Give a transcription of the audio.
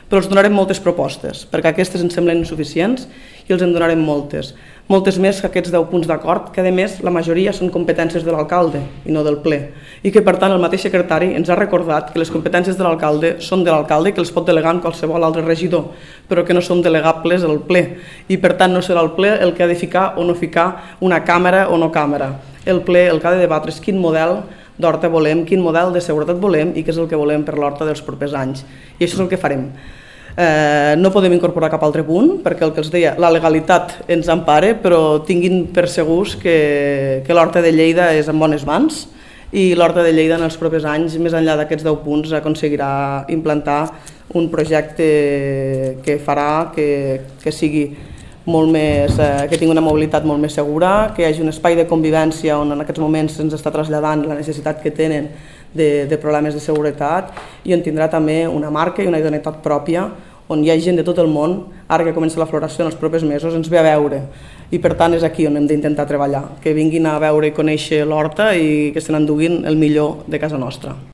però els donarem moltes propostes, perquè aquestes ens semblen insuficients i els en donarem moltes més que aquests 10 punts d'acord, que a més la majoria són competències de l'alcalde i no del ple, i que per tant el mateix secretari ens ha recordat que les competències de l'alcalde són de l'alcalde i que els pot delegar en qualsevol altre regidor, però que no són delegables al ple, i per tant no serà el ple el que ha de ficar o no ficar una càmera o no càmera. El ple el que ha de debatre és quin model d'horta volem, quin model de seguretat volem i què és el que volem per l'horta dels propers anys, i això és el que farem. No podem incorporar cap altre punt perquè el que els deia, la legalitat ens empara, però tinguin per segurs que l'horta de Lleida és en bones mans i l'horta de Lleida en els propers anys, més enllà d'aquests 10 punts, aconseguirà implantar un projecte que farà que sigui molt més, que tingui una mobilitat molt més segura, que hi hagi un espai de convivència on en aquests moments se'ns està traslladant la necessitat que tenen de problemes de seguretat i on tindrà també una marca i una identitat pròpia, on hi ha gent de tot el món, ara que comença la floració en els propers mesos, ens ve a veure i per tant és aquí on hem d'intentar treballar, que vinguin a veure i conèixer l'horta i que se n'enduguin el millor de casa nostra.